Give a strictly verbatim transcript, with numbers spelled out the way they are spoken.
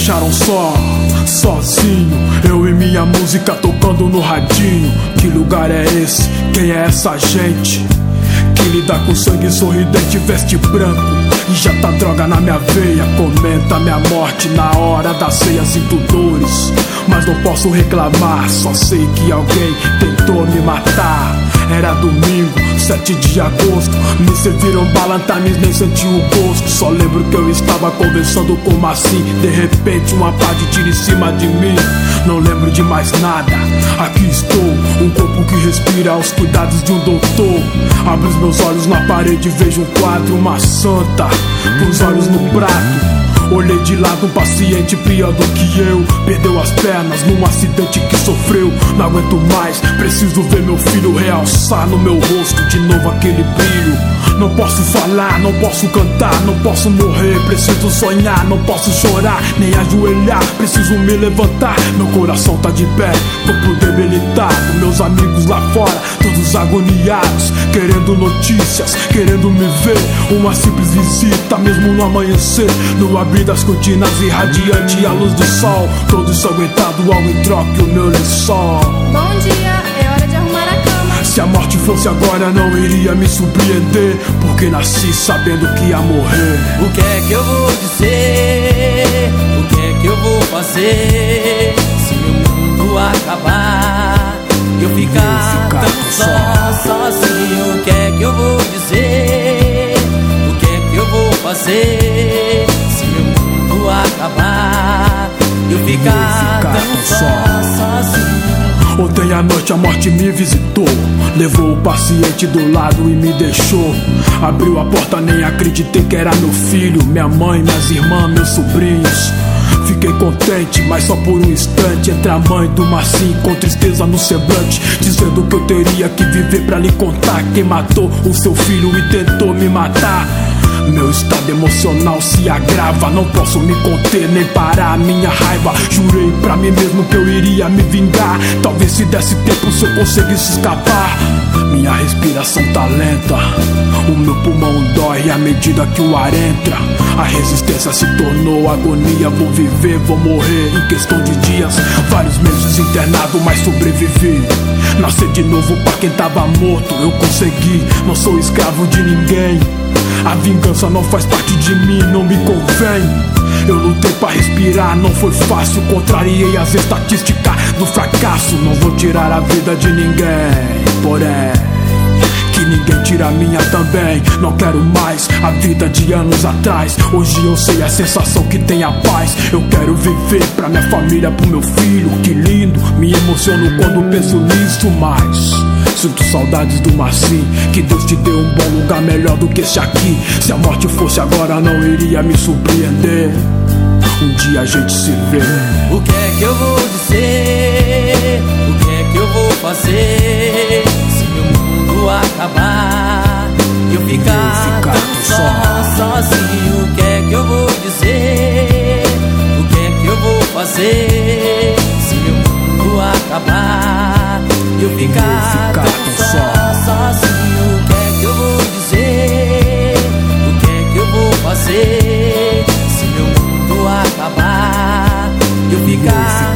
deixaram só, sozinho, eu e minha música tocando no radinho. Que lugar é esse? Quem é essa gente que lida com sangue sorridente, veste branco e já tá droga na minha veia? Comenta minha morte na hora da ceia, sinto dores, mas não posso reclamar. Só sei que alguém tentou me matar. Era domingo, sete de agosto. Me serviram balantames, nem senti o gosto. Só lembro que eu estava conversando com uma assim. De repente uma pá de tiro em cima de mim. Não lembro de mais nada. Aqui estou, um corpo que respira aos cuidados de um doutor. Abro os meus olhos na parede, vejo um quadro, uma santa com os olhos no prato. Olhei de lado, um paciente pior do que eu. Perdeu as pernas num acidente que sofreu. Não aguento mais, preciso ver meu filho realçar no meu rosto de novo aquele brilho. Não posso falar, não posso cantar, não posso morrer. Preciso sonhar, não posso chorar, nem ajoelhar. Preciso me levantar, meu coração tá de pé, corpo debilitado. Meus amigos lá fora, todos agoniados, querendo notícias, querendo me ver. Uma simples visita, mesmo no amanhecer. No abrir das cortinas irradiante a luz do sol. Todo ensanguentado ao em troque o meu lençol. Bom dia, é hora de arrumar a cama. Se a morte fosse agora não iria me surpreender, porque nasci sabendo que ia morrer. O que é que eu vou dizer? O que é que eu vou fazer? Se meu mundo acabar, eu ficar, ficar tão só, sozinho. O que é que eu vou dizer? O que é que eu vou fazer? Se meu mundo acabar, eu ficar, ficar tão só, sozinho. Ontem à noite a morte me visitou, levou o paciente do lado e me deixou. Abriu a porta, nem acreditei que era meu filho, minha mãe, minhas irmãs, meus sobrinhos. Fiquei contente, mas só por um instante. Entre a mãe do Marcinho com tristeza no semblante, dizendo que eu teria que viver pra lhe contar quem matou o seu filho e tentou me matar. Meu estado emocional se agrava, não posso me conter nem parar a minha raiva. Jurei pra mim mesmo que eu iria me vingar. Talvez se desse tempo, se eu conseguisse escapar. Minha respiração tá lenta, o meu pulmão dói à medida que o ar entra. A resistência se tornou agonia. Vou viver, vou morrer em questão de dias. Vários meses internado, mas sobrevivi. Nascer de novo pra quem tava morto, eu consegui. Não sou escravo de ninguém. A vingança não faz parte de mim, não me convém. Eu lutei pra respirar, não foi fácil. Contrariei as estatísticas do fracasso. Não vou tirar a vida de ninguém, porém que ninguém tira a minha também. Não quero mais a vida de anos atrás. Hoje eu sei a sensação que tem a paz. Eu quero viver pra minha família, pro meu filho. Que lindo, me emociono quando penso nisso, mas sinto saudades do Marcinho. Que Deus te deu um bom lugar melhor do que esse aqui. Se a morte fosse agora não iria me surpreender. Um dia a gente se vê. O que é que eu vou dizer? O que é que eu vou fazer? Se meu mundo acabar, eu ficar, ficar tão só, sozinho. O que é que eu vou dizer? O que é que eu vou fazer? Se meu mundo acabar, eu ficar, ficar tão só, sozinho. O que é que eu vou dizer? O que é que eu vou fazer? Se meu mundo acabar, eu ficar